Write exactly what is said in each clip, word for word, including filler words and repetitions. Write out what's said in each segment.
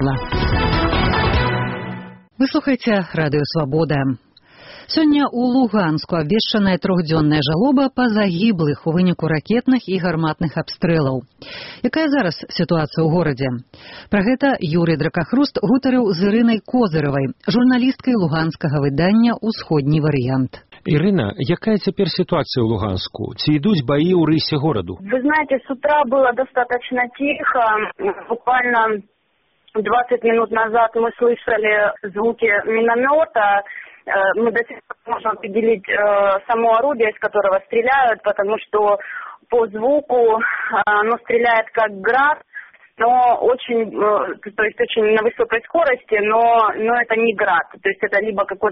Свабода. Вы слухаеце радыё Свабода. Сёння ў Луганску абвешчаная трохдзённая жалоба па загіблых у выніку ракетных і гарматных абстрэлаў. Якая зараз сітуацыя ў горадзе? Пра гэта Юрый Дракахруст гутарыў з Ірынай Козыравай, журналісткай луганскага выдання «Усходні варыянт». Ирина, якая теперь ситуация в Луганску? Ці идут бои у рысе городу? Вы знаете, с утра было достаточно тихо. Буквально двадцать минут назад мы слышали звуки миномета. Мы до сих пор можем определить само орудие, из которого стреляют, потому что по звуку оно стреляет как град, но очень, то есть очень на высокой скорости, но, но это не град. То есть это либо какой-то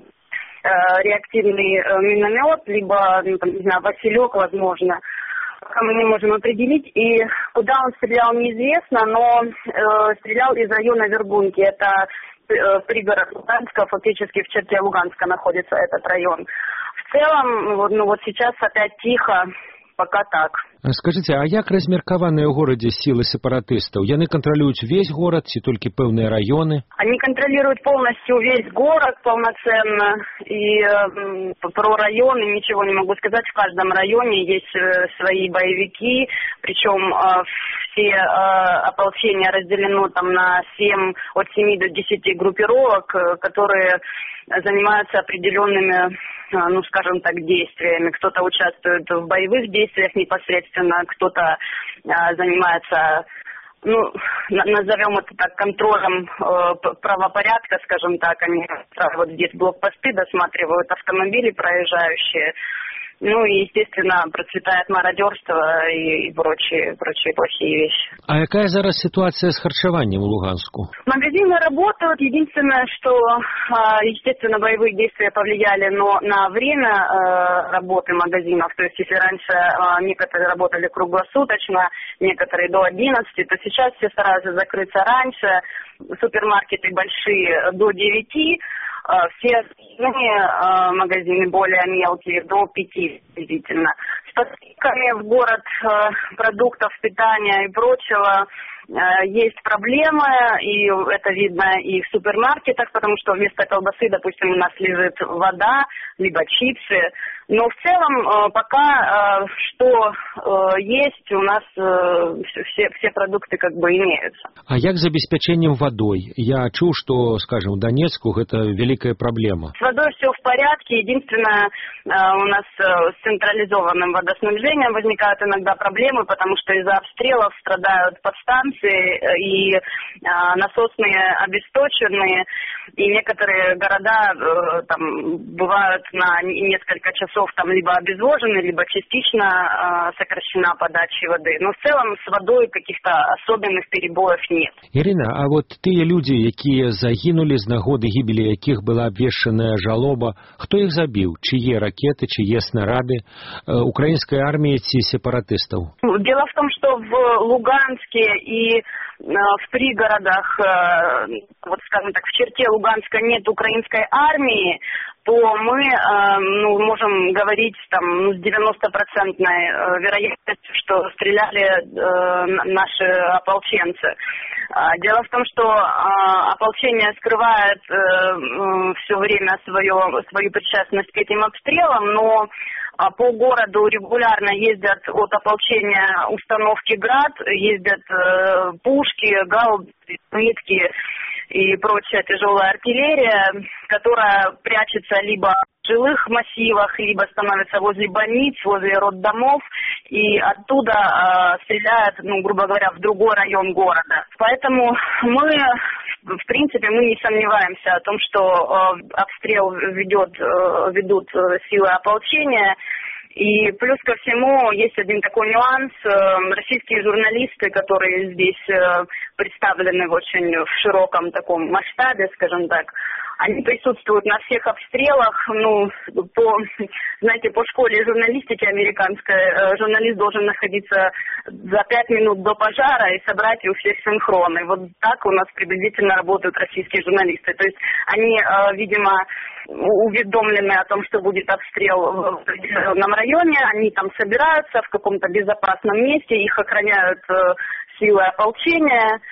реактивный миномет, либо, ну, там, не знаю, Василек, возможно. Пока мы не можем определить. И куда он стрелял, неизвестно, но э, стрелял из района Вергунки. Это э, пригород Луганска, фактически в черте Луганска находится этот район. В целом, вот, ну вот сейчас опять тихо, пока так. Скажите, а як размеркаваныя ў горадзе силы сепаратыстаў? Яны контролируют весь город, ці только пэўныя районы? Они контролируют полностью весь город полноценно. И э, про районы ничего не могу сказать. В каждом районе есть э, свои боевики. Причем э, все э, ополчения разделено там на семь, от семи до десяти группировок, э, которые занимаются определенными, ну, скажем так, действиями. Кто-то участвует в боевых действиях непосредственно, кто-то а, занимается, ну, назовем это так, контролем э, правопорядка, скажем так. Они вот здесь блокпосты досматривают автомобили проезжающие. Ну и, естественно, процветает мародерство и, и прочие, прочие плохие вещи. А какая зараз ситуация с харчеванием в Луганску? Магазины работают. Единственное, что, естественно, боевые действия повлияли, но на время работы магазинов. То есть, если раньше некоторые работали круглосуточно, некоторые до одиннадцати, то сейчас все стараются закрыться раньше. Супермаркеты большие до девяти. Все остальные магазины более мелкие до пяти приблизительно. С поставками в город продуктов питания и прочего есть проблемы, и это видно и в супермаркетах, потому что вместо колбасы, допустим, у нас лежит вода, либо чипсы. Но в целом пока что есть, у нас все, все продукты как бы имеются. А як з обеспечением водой? Я чуў, что, скажем, в Донецку это великая проблема. С водой все в порядке. Единственное, у нас с централизованным водоснабжением возникают иногда проблемы, потому что из-за обстрелов страдают подстанции, и насосные обесточенные, и некоторые города там бывают на несколько часов там либо обезвожены, либо частично сокращена подача воды. Но в целом с водой каких-то особенных перебоев нет. Ирина, а вот тыя люди, якія загинули з нагоды гибели якіх была обвешчаная жалоба, кто их забил? Чьи ракеты, чьи снаряды? Украинская армия ці сепаратыстаў? Дело в том, что в Луганске и в пригородах, вот скажем так, в черте Луганска нет украинской армии, то мы ну, можем говорить там, с девяностопроцентной вероятностью, что стреляли наши ополченцы. Дело в том, что ополчение скрывает все время свое, свою причастность к этим обстрелам, но по городу регулярно ездят от ополчения установки «Град», ездят пушки, гаубицы, плитки и прочая тяжелая артиллерия, которая прячется либо в жилых массивах, либо становится возле больниц, возле роддомов, и оттуда э, стреляют, ну, грубо говоря, в другой район города. Поэтому мы, в принципе, мы не сомневаемся о том, что э, обстрел ведет, э, ведут силы ополчения. И плюс ко всему есть один такой нюанс. Российские журналисты, которые здесь представлены в очень в широком таком масштабе, скажем так, они присутствуют на всех обстрелах. Ну, по, знаете, по школе журналистики американской журналист должен находиться за пять минут до пожара и собрать у всех синхроны. Вот так у нас приблизительно работают российские журналисты. То есть они, видимо, уведомлены о том, что будет обстрел в определенном районе, они там собираются в каком-то безопасном месте, их охраняют силы ополчения.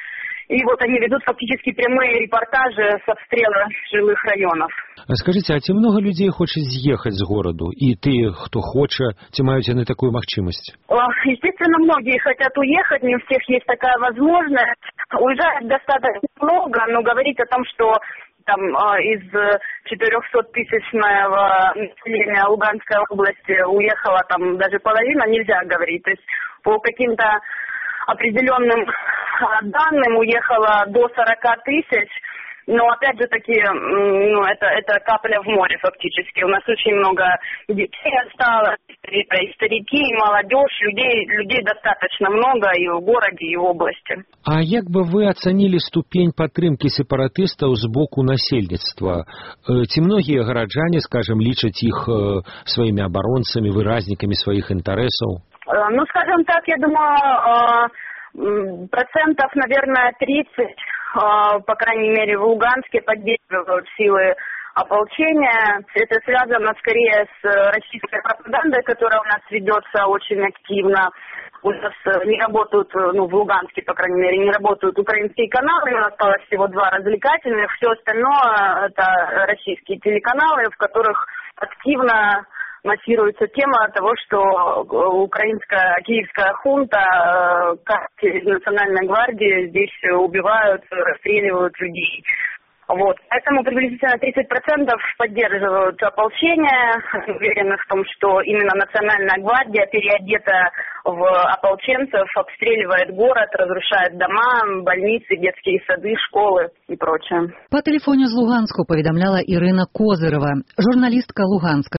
И вот они ведут фактически прямые репортажи с обстрела жилых районов. Скажите, а ці много людей хочет съехать с городу? И ты, кто хочет, ці мають на такую махчимость? Естественно, многие хотят уехать, не у всех есть такая возможность. Уезжает достаточно много, но говорить о том, что там из четырехсоттысячного населения Луганской области уехала там даже половина, нельзя говорить. То есть по каким-то определенным данным уехало до сорока тысяч. Но опять же таки, ну, это, это капля в море фактически. У нас очень много детей осталось, и старики, и молодежь, людей, людей достаточно много и в городе, и в области. А як бы вы оценили ступень падтрымкі сепаратыстаў з боку насельніцтва? Ці многія гараджане, скажем, лічаць іх сваімі абаронцамі, выразнікамі сваіх інтарэсаў? Ну, скажем так, я думаю, процентов, наверное, тридцать, по крайней мере, в Луганске поддерживают силы ополчения. Это связано скорее с российской пропагандой, которая у нас ведется очень активно. У нас не работают, ну, в Луганске, по крайней мере, не работают украинские каналы, у нас осталось всего два развлекательных, все остальное это российские телеканалы, в которых активно массируется тема того, что украинская, киевская хунта, как из Национальной гвардии здесь убивают, расстреливают людей. Вот. Поэтому приблизительно тридцать процентов поддерживают ополчение, уверены в том, что именно Национальная гвардия переодета в ополченцев, обстреливает город, разрушает дома, больницы, детские сады, школы и прочее. По телефону з Луганську повідомляла Ірина Козирова, журналістка Луганська